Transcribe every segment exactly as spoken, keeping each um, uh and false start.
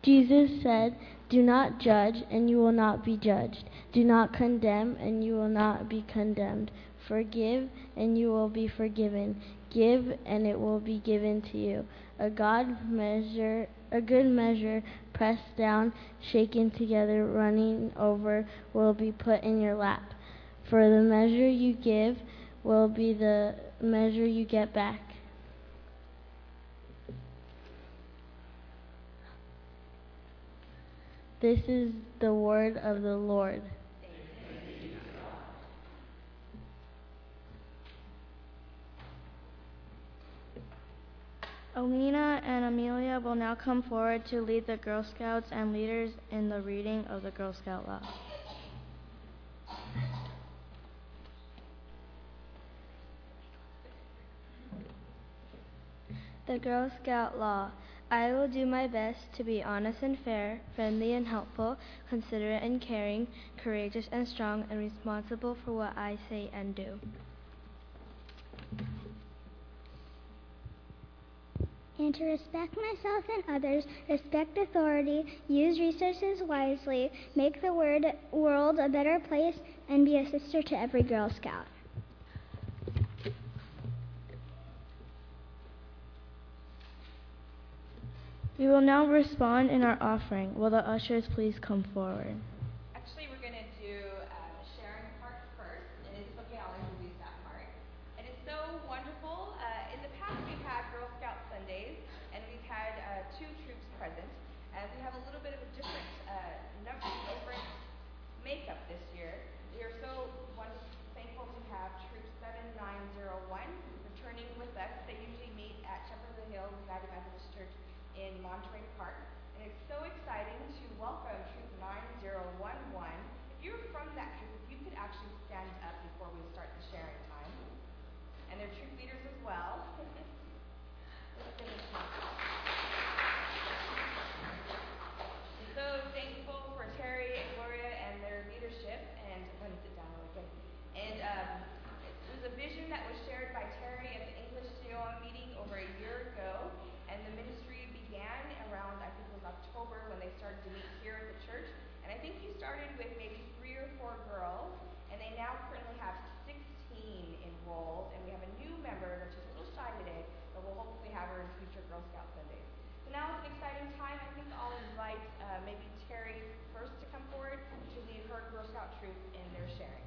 Jesus said, "Do not judge, and you will not be judged. Do not condemn, and you will not be condemned. Forgive, and you will be forgiven. Give, and it will be given to you. A God measure, a good measure, pressed down, shaken together, running over, will be put in your lap. For the measure you give will be the measure you get back." This is the word of the Lord. Alina and Amelia will now come forward to lead the Girl Scouts and leaders in the reading of the Girl Scout Law. The Girl Scout Law. I will do my best to be honest and fair, friendly and helpful, considerate and caring, courageous and strong, and responsible for what I say and do. And to respect myself and others, respect authority, use resources wisely, make the word, world a better place, and be a sister to every Girl Scout. We will now respond in our offering. Will the ushers please come forward? Actually, we're going to do uh, the sharing part first, and it's okay, I'll introduce that part. And it's so wonderful. Uh, in the past, we've had Girl Scout Sundays, and we've had uh, two troops present. And we have a little bit of a different, uh, number, different makeup this year. We are so wonderful, thankful to have Troop seven nine zero one returning with us. They usually meet at Shepherd of the Hills United Methodist Church in Monterey Park, and it's so exciting to welcome Troop nine zero one one. If you're from that troop, if you could actually stand up before we start the sharing time. And they're troop leaders as well. Let's give them some applause. I'm so thankful for Terry and Gloria and their leadership, and I'm going to sit down really quick. And um, it was a vision that was shared by Terry at the English C O M meeting over a year ago, and the ministry began around, I think it was October, when they started to meet here at the church. And I think he started with maybe three or four girls, and they now currently have sixteen enrolled. And we have a new member, which is a little shy today, but we'll hopefully have her in future Girl Scout Sundays. So now it's an exciting time. I think I'll invite uh, maybe Terry first to come forward to lead her Girl Scout troop in their sharing.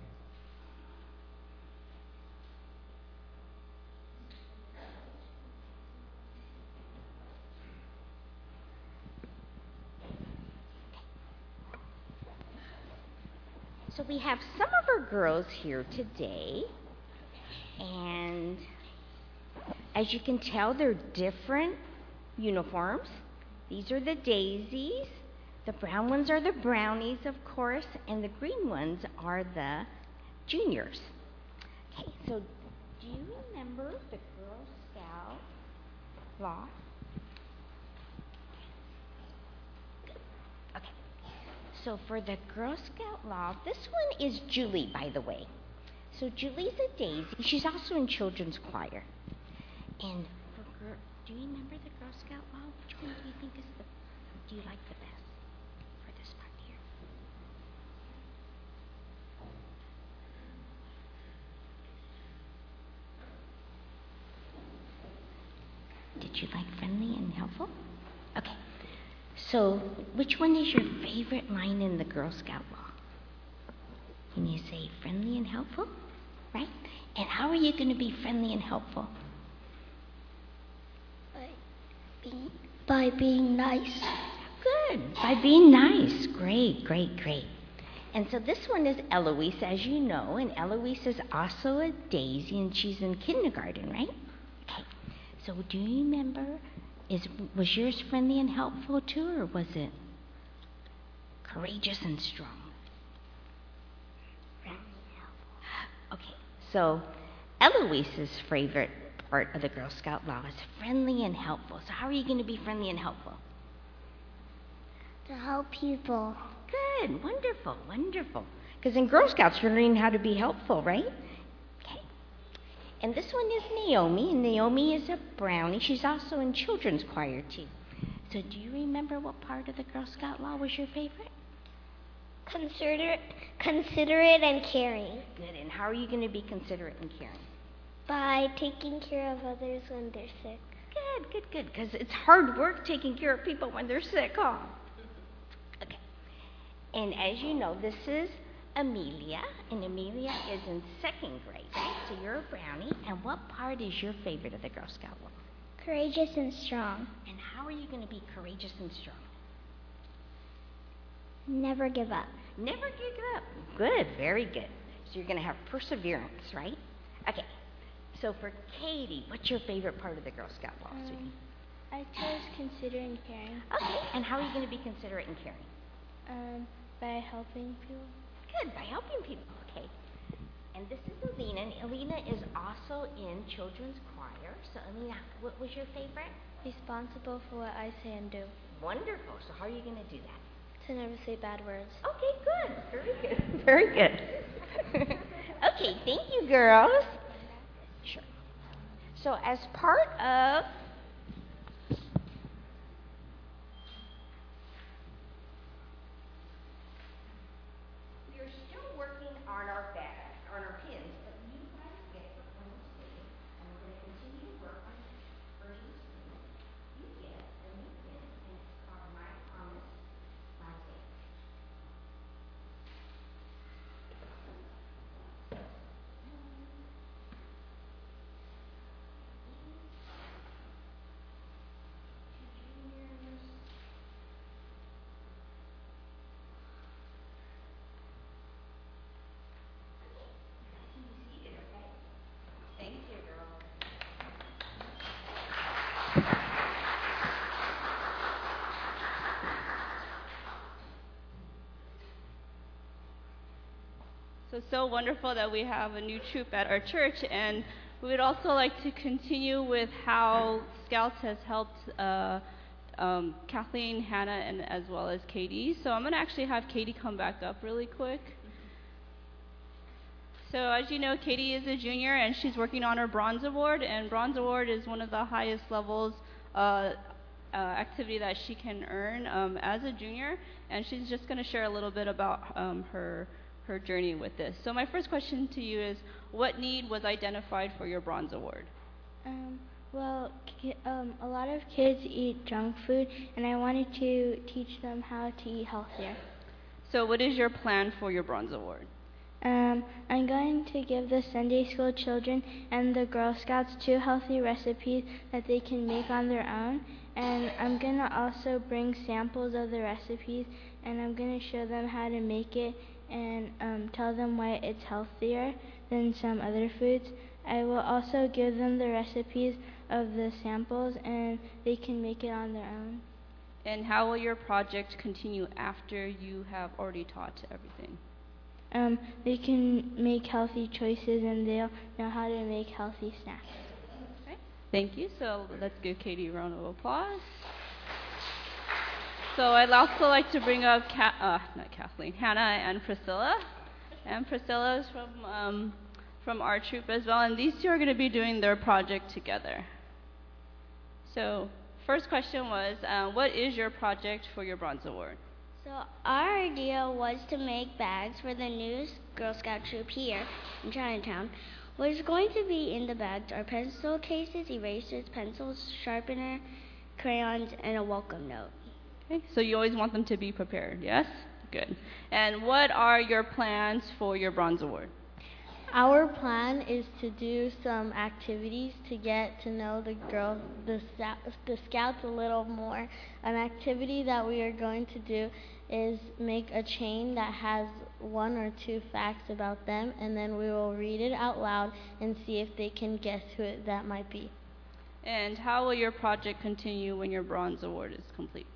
So we have some of our girls here today, and as you can tell, they're different uniforms. These are the daisies, the brown ones are the brownies, of course, and the green ones are the juniors. Okay, so do you remember the Girl Scout law? Okay. So for the Girl Scout law, this one is Julie, by the way. So Julie's a daisy. She's also in children's choir. And for girl, do you remember the Girl Scout law? Which one do you think is the, do you like the best for this part here? Did you like friendly and helpful? Okay. So, which one is your favorite line in the Girl Scout law? Can you say friendly and helpful? Right? And how are you going to be friendly and helpful? By being, by being nice. Good. By being nice. Great, great, great. And so this one is Eloise, as you know, and Eloise is also a daisy, and she's in kindergarten, right? Okay. So do you remember, is was yours friendly and helpful too, or was it courageous and strong? Friendly and helpful. Okay. So Eloise's favorite part of the Girl Scout law is friendly and helpful. So how are you going to be friendly and helpful? To help people. Good, wonderful, wonderful. Because in Girl Scouts, you're learning how to be helpful, right? Okay. And this one is Naomi, and Naomi is a brownie. She's also in children's choir, too. So do you remember what part of the Girl Scout law was your favorite? Consider, considerate and caring. Good. And how are you going to be considerate and caring? By taking care of others when they're sick. Good, good, good. Because it's hard work taking care of people when they're sick, huh? Okay. And as you know, this is Amelia, and Amelia is in second grade, right? So you're a brownie. And what part is your favorite of the Girl Scout law? Courageous and strong. And how are you going to be courageous and strong? Never give up. Never give up. Good, very good. So you're going to have perseverance, right? Okay. So for Katie, what's your favorite part of the Girl Scout law, Um, sweetie? I chose considerate and caring. Okay. And how are you going to be considerate and caring? Um, by helping people. Good, by helping people. Okay. And this is Alina, and Alina is also in children's choir. So Alina, what was your favorite? Responsible for what I say and do. Wonderful. So how are you going to do that? To never say bad words. Okay, good. Very good. Very good. Okay, thank you, girls. Sure. So as part of we are still working on our bags, on our pins, but you guys get the ones today, and we're going to continue to work on earnings. You get a new pin, and it's called My Promise, My Faith. Thank you, girls. So, so wonderful that we have a new troop at our church, and we would also like to continue with how Scouts has helped uh, um, Kathleen, Hannah, and as well as Katie. So I'm going to actually have Katie come back up really quick. So as you know, Katie is a junior, and she's working on her Bronze Award, and Bronze Award is one of the highest levels uh, uh, activity that she can earn um, as a junior, and she's just going to share a little bit about um, her her journey with this. So my first question to you is, what need was identified for your Bronze Award? Um, well, ki- um, a lot of kids eat junk food, and I wanted to teach them how to eat healthier. So what is your plan for your Bronze Award? Um, I'm going to give the Sunday school children and the Girl Scouts two healthy recipes that they can make on their own. And I'm going to also bring samples of the recipes, and I'm going to show them how to make it and um, tell them why it's healthier than some other foods. I will also give them the recipes of the samples, and they can make it on their own. And how will your project continue after you have already taught everything? Um, they can make healthy choices, and they'll know how to make healthy snacks. Okay. Thank you. So let's give Katie a round of applause. So I'd also like to bring up, Ka- uh, not Kathleen, Hannah and Priscilla. And Priscilla is from, um, from our troop as well, and these two are going to be doing their project together. So first question was, uh, what is your project for your Bronze Award? So our idea was to make bags for the new Girl Scout troop here in Chinatown. What is going to be in the bags are pencil cases, erasers, pencils, sharpener, crayons, and a welcome note. Okay, so you always want them to be prepared, yes? Good. And what are your plans for your Bronze Award? Our plan is to do some activities to get to know the girl, the, the scouts a little more. An activity that we are going to do is make a chain that has one or two facts about them, and then we will read it out loud and see if they can guess who it, that might be. And how will your project continue when your Bronze Award is complete?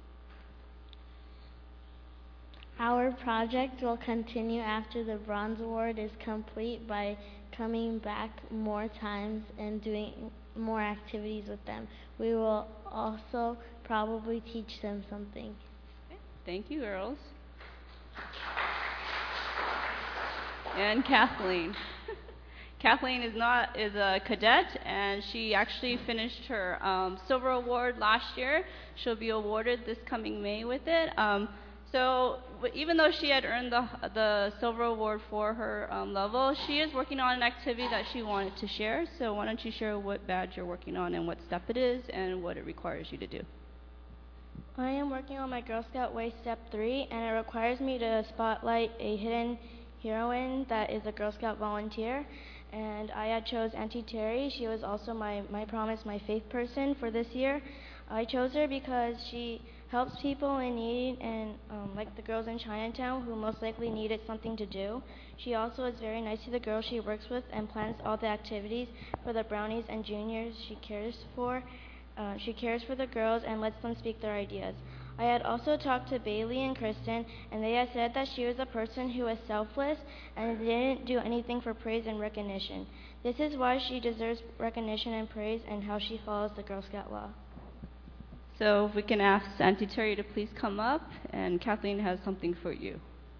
Our project will continue after the Bronze Award is complete by coming back more times and doing more activities with them. We will also probably teach them something. Okay. Thank you, girls. And Kathleen. Kathleen is not is a cadet, and she actually finished her um, silver award last year. She'll be awarded this coming May with it. Um, so w- even though she had earned the the silver award for her um, level, she is working on an activity that she wanted to share. So why don't you share what badge you're working on and what step it is and what it requires you to do? I am working on my Girl Scout Way Step three, and it requires me to spotlight a hidden heroine that is a Girl Scout volunteer. And I had chose Auntie Terry. She was also my, my promise, my faith person for this year. I chose her because she helps people in need, and um, like the girls in Chinatown who most likely needed something to do. She also is very nice to the girls she works with and plans all the activities for the brownies and juniors she cares for. Uh, she cares for the girls and lets them speak their ideas. I had also talked to Bailey and Kristen, and they had said that she was a person who was selfless and didn't do anything for praise and recognition. This is why she deserves recognition and praise, and how she follows the Girl Scout law. So if we can ask Auntie Terry to please come up, and Kathleen has something for you.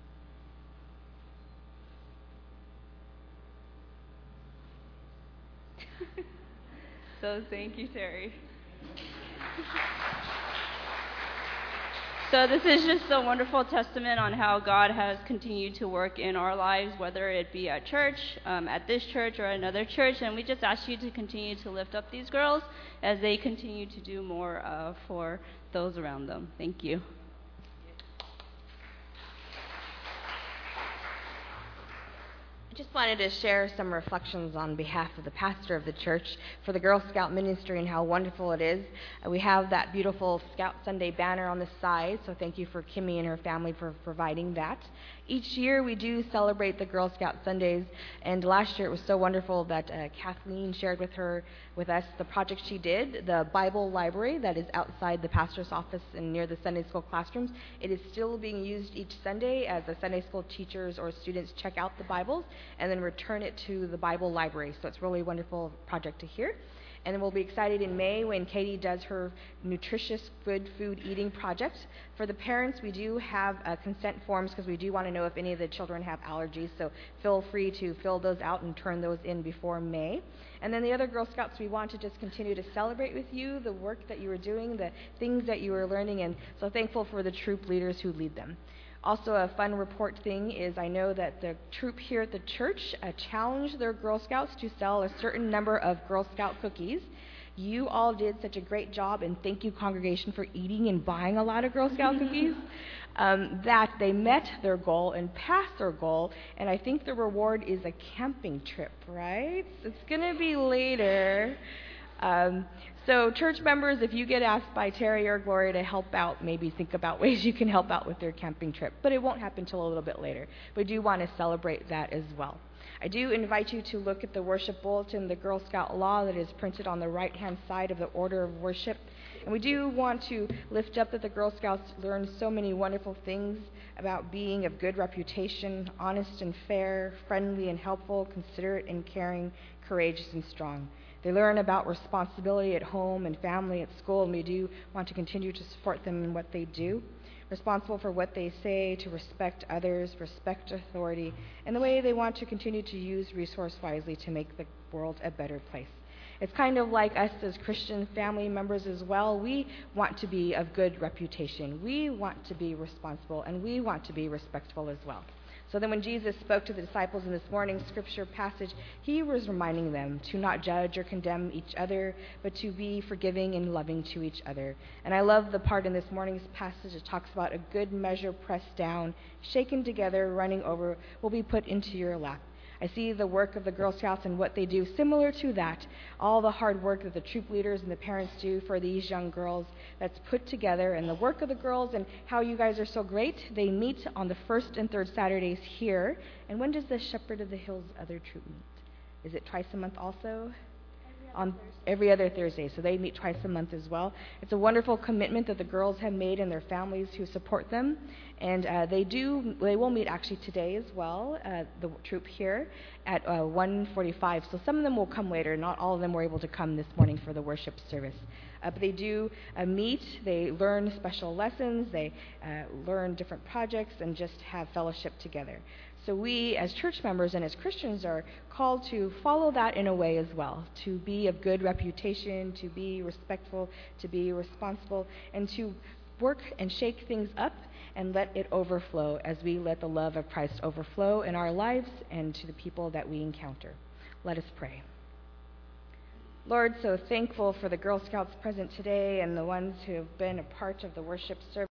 So thank you, Terry. So this is just a wonderful testament on how God has continued to work in our lives, whether it be at church, um, at this church, or another church. And we just ask you to continue to lift up these girls as they continue to do more uh, for those around them. Thank you. I just wanted to share some reflections on behalf of the pastor of the church for the Girl Scout ministry and how wonderful it is. Uh, we have that beautiful Scout Sunday banner on the side, so thank you for Kimmy and her family for providing that. Each year we do celebrate the Girl Scout Sundays, and last year it was so wonderful that uh, Kathleen shared with her, with us, the project she did, the Bible library that is outside the pastor's office and near the Sunday school classrooms. It is still being used each Sunday as the Sunday school teachers or students check out the Bibles and then return it to the Bible library. So it's really a wonderful project to hear. And then we'll be excited in May when Katie does her nutritious good food eating project. For the parents, we do have uh, consent forms because we do want to know if any of the children have allergies. So feel free to fill those out and turn those in before May. And then the other Girl Scouts, we want to just continue to celebrate with you the work that you are doing, the things that you are learning, and so thankful for the troop leaders who lead them. Also, a fun report thing is I know that the troop here at the church uh, challenged their Girl Scouts to sell a certain number of Girl Scout cookies. You all did such a great job, and thank you, congregation, for eating and buying a lot of Girl Scout cookies, um, that they met their goal and passed their goal, and I think the reward is a camping trip, right? It's going to be later. Um, so church members, if you get asked by Terry or Gloria to help out, maybe think about ways you can help out with their camping trip. But it won't happen until a little bit later. We do want to celebrate that as well. I do invite you to look at the worship bulletin, the Girl Scout law that is printed on the right-hand side of the order of worship. And we do want to lift up that the Girl Scouts learned so many wonderful things about being of good reputation, honest and fair, friendly and helpful, considerate and caring, courageous and strong. They learn about responsibility at home and family, at school, and we do want to continue to support them in what they do. Responsible for what they say, to respect others, respect authority, and the way they want to continue to use resource wisely to make the world a better place. It's kind of like us as Christian family members as well. We want to be of good reputation. We want to be responsible, and we want to be respectful as well. So then when Jesus spoke to the disciples in this morning's scripture passage, he was reminding them to not judge or condemn each other, but to be forgiving and loving to each other. And I love the part in this morning's passage that talks about a good measure pressed down, shaken together, running over, will be put into your lap. I see the work of the Girl Scouts and what they do similar to that. All the hard work that the troop leaders and the parents do for these young girls that's put together, and the work of the girls and how you guys are so great. They meet on the first and third Saturdays here. And when does the Shepherd of the Hills other troop meet? Is it twice a month also? On every other Thursday. So they meet twice a month as well. It's a wonderful commitment that the girls have made and their families who support them. And uh, they do, they will meet actually today as well, uh, the troop here at uh, one forty-five. So some of them will come later. Not all of them were able to come this morning for the worship service. Uh, but they do uh, meet, they learn special lessons, they uh, learn different projects, and just have fellowship together. So we, as church members and as Christians, are called to follow that in a way as well, to be of good reputation, to be respectful, to be responsible, and to work and shake things up and let it overflow as we let the love of Christ overflow in our lives and to the people that we encounter. Let us pray. Lord, so thankful for the Girl Scouts present today and the ones who have been a part of the worship service.